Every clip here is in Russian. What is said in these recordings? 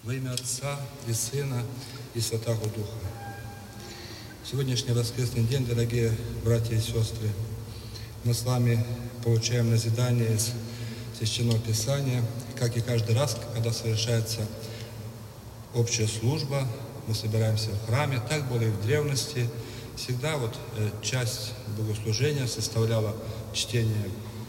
Во имя Отца и Сына и Святого Духа. Сегодняшний воскресный день, дорогие братья и сестры, мы с вами получаем назидание из Священного Писания, как и каждый раз, когда совершается общая служба, мы собираемся в храме, так было и в древности. Всегда часть богослужения составляла чтение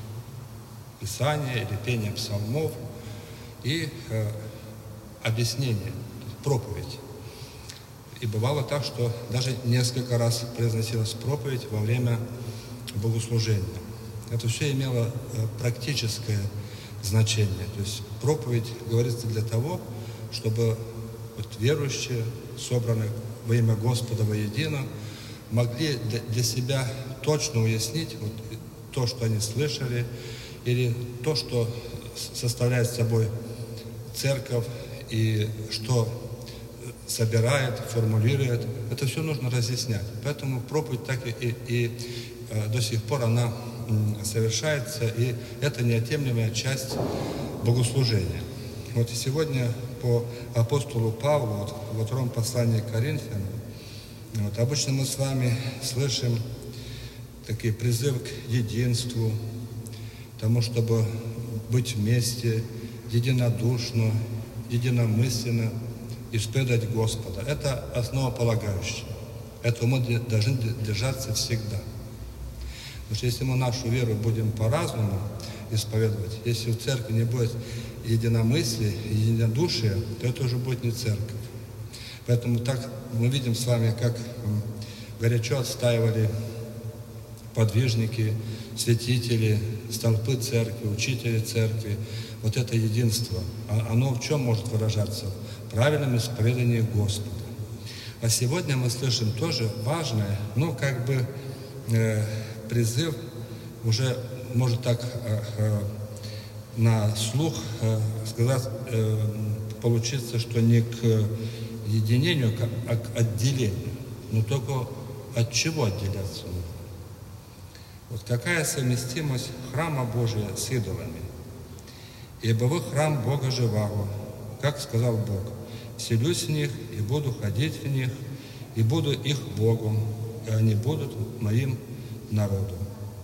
Писания или пение псалмов и объяснение, проповедь. И бывало так, что даже несколько раз произносилась проповедь во время богослужения. Это все имело практическое значение. То есть проповедь говорится для того, чтобы верующие, собранные во имя Господа воедино, могли для себя точно уяснить то, что они слышали, или то, что составляет собой церковь, и что собирает, формулирует, это все нужно разъяснять. Поэтому проповедь так и до сих пор она совершается, и это неотъемлемая часть богослужения. И сегодня по апостолу Павлу, во втором послании к Коринфянам, обычно мы с вами слышим такие призывы к единству, тому, чтобы быть вместе, единодушно, единомысленно исповедать Господа. Это основополагающее. Этого мы должны держаться всегда. Потому что если мы нашу веру будем по-разному исповедовать, если в церкви не будет единомыслия, единодушия, то это уже будет не церковь. Поэтому так мы видим с вами, как горячо отстаивали подвижники, святители, столпы церкви, учители церкви. Это единство, оно в чем может выражаться? В правильном исповедании Господа. А сегодня мы слышим тоже важное, призыв, уже может так на слух сказать, получится, что не к единению, а к отделению. Но только от чего отделяться нужно? Какая совместимость храма Божия с идолами? Ибо вы храм Бога живого, как сказал Бог, вселюсь в них и буду ходить в них, и буду их Богом, и они будут моим народом.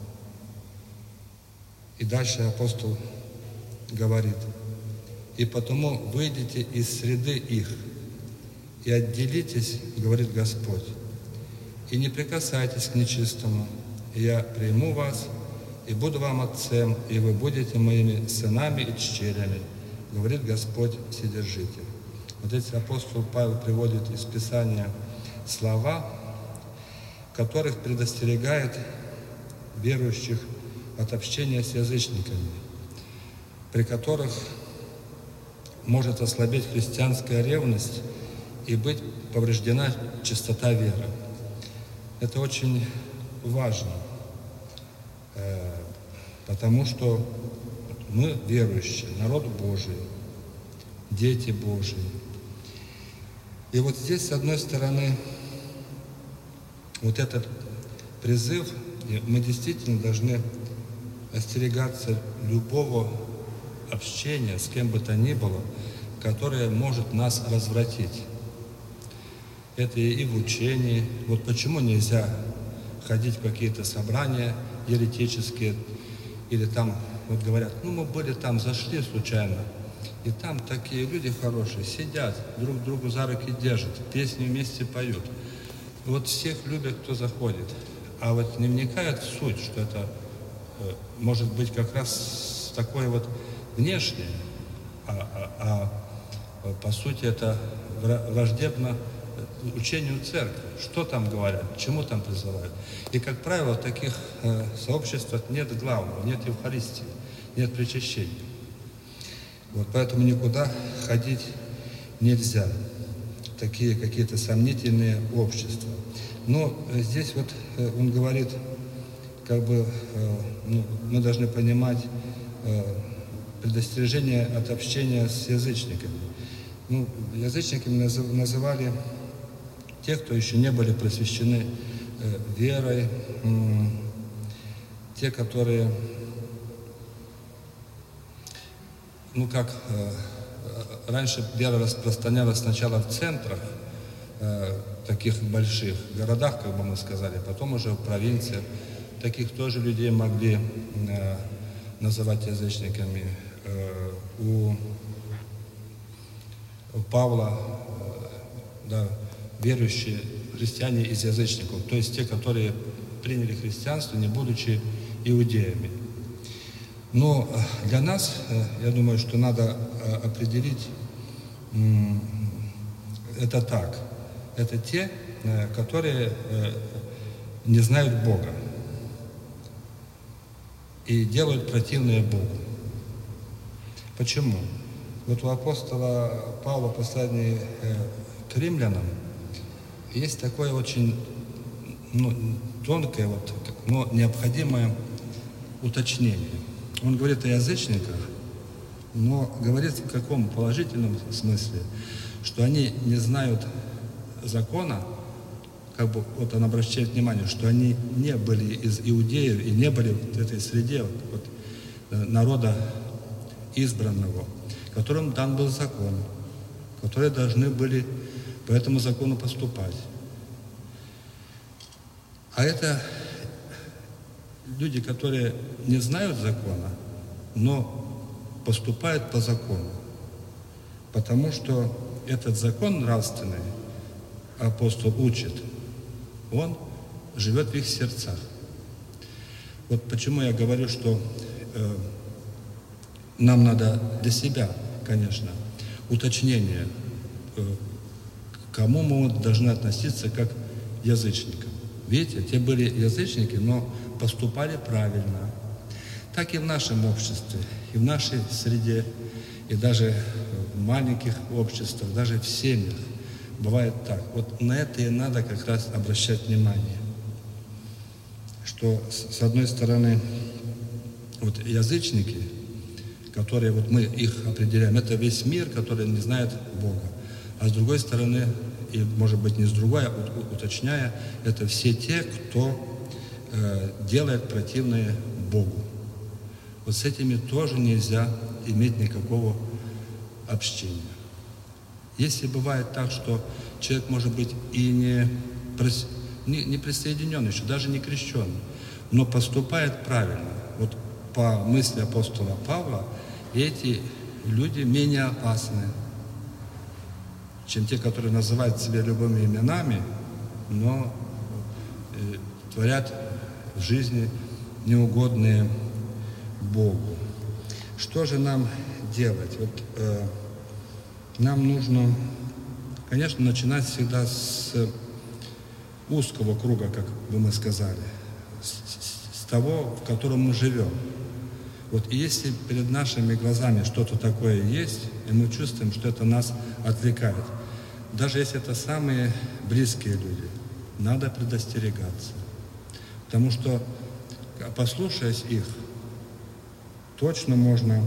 И дальше апостол говорит, и потому выйдите из среды их, и отделитесь, говорит Господь, и не прикасайтесь к нечистому, и я приму вас, и буду вам отцем, и вы будете моими сынами и дщерями, говорит Господь Вседержитель. Эти апостол Павел приводит из Писания слова, которых предостерегает верующих от общения с язычниками, при которых может ослабеть христианская ревность и быть повреждена чистота веры. Это очень важно. Потому что мы верующие, народ Божий, дети Божии. И здесь, с одной стороны, этот призыв, мы действительно должны остерегаться любого общения с кем бы то ни было, которое может нас развратить. Это и в учении. Почему нельзя ходить в какие-то собрания еретические, или там говорят, мы были там, зашли случайно, и там такие люди хорошие, сидят, друг другу за руки держат, песни вместе поют. Всех любят, кто заходит. А не вникают в суть, что это может быть как раз такое внешнее, по сути это враждебно учению церкви. Что там говорят, чему там призывают. И, как правило, в таких сообществах нет главного, нет Евхаристии, нет причащения. Поэтому никуда ходить нельзя. Такие какие-то сомнительные общества. Но здесь он говорит, мы должны понимать предостережение от общения с язычниками. Язычниками называли тех, кто еще не были просвещены верой, те, которые раньше вера распространялась сначала в центрах, таких больших городах, как бы мы сказали, потом уже в провинциях. Таких тоже людей могли называть язычниками. У Павла, да, верующие христиане из язычников, то есть те, которые приняли христианство, не будучи иудеями. Но для нас, я думаю, что надо определить это так. Это те, которые не знают Бога и делают противное Богу. Почему? Вот у апостола Павла, послание к римлянам, есть такое очень тонкое, но необходимое уточнение. Он говорит о язычниках, но говорит в каком положительном смысле, что они не знают закона, как бы вот он обращает внимание, что они не были из иудеев и не были в этой среде народа избранного, которым дан был закон, которые должны были по этому закону поступать. А это люди, которые не знают закона, но поступают по закону. Потому что этот закон нравственный, апостол учит, он живет в их сердцах. Вот почему я говорю, что нам надо для себя, конечно, уточнение, к кому мы должны относиться как к язычникам. Видите, те были язычники, но поступали правильно. Так и в нашем обществе, и в нашей среде, и даже в маленьких обществах, даже в семьях бывает так. Вот на это и надо как раз обращать внимание. Что с одной стороны, вот язычники, которые вот мы их определяем, это весь мир, который не знает Бога. А с другой стороны, и может быть не с другой, а уточняя, это все те, кто делает противное Богу. Вот с этими тоже нельзя иметь никакого общения. Если бывает так, что человек может быть и не присоединен еще, даже не крещен, но поступает правильно. Вот по мысли апостола Павла, эти люди менее опасны, чем те, которые называют себя любыми именами, но творят в жизни неугодные Богу. Что же нам делать? Вот, нам нужно, конечно, начинать всегда с узкого круга, как бы мы сказали, с того, в котором мы живем. Вот и если перед нашими глазами что-то такое есть, и мы чувствуем, что это нас отвлекает, даже если это самые близкие люди, надо предостерегаться. Потому что, послушаясь их, точно можно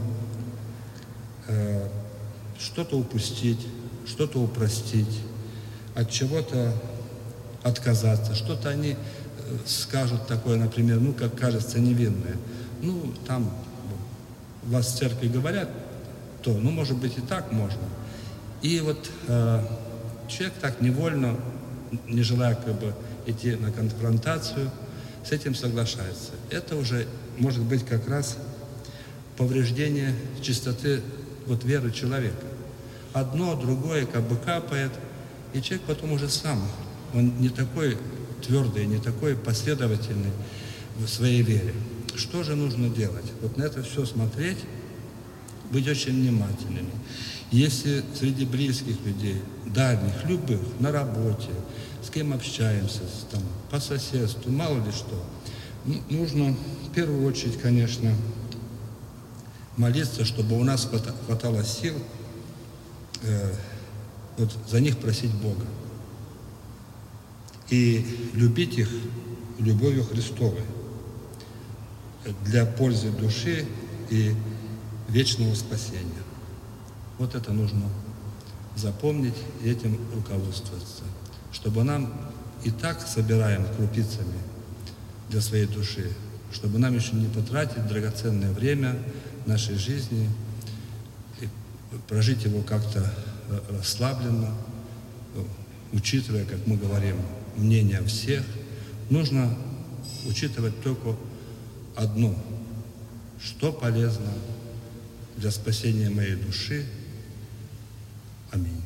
что-то упустить, что-то упростить, от чего-то отказаться, что-то они скажут такое, например, как кажется, невинное. Там у вас в церкви говорят, то, может быть, и так можно. И вот человек так невольно, не желая как бы идти на конфронтацию, с этим соглашается. Это уже может быть как раз повреждение чистоты веры человека. Одно, другое как бы капает, и человек потом уже сам, он не такой твердый, не такой последовательный в своей вере. Что же нужно делать? Вот на это все смотреть, быть очень внимательными. Если среди близких людей, дальних, любых, на работе, с кем общаемся, по соседству, мало ли что, нужно в первую очередь, конечно, молиться, чтобы у нас хватало сил за них просить Бога. И любить их любовью Христовой для пользы души и вечного спасения. Вот это нужно запомнить и этим руководствоваться, чтобы нам и так собираем крупицами для своей души, чтобы нам еще не потратить драгоценное время нашей жизни прожить его как-то расслабленно, учитывая, как мы говорим, мнение всех. Нужно учитывать только одно, что полезно для спасения моей души. Аминь.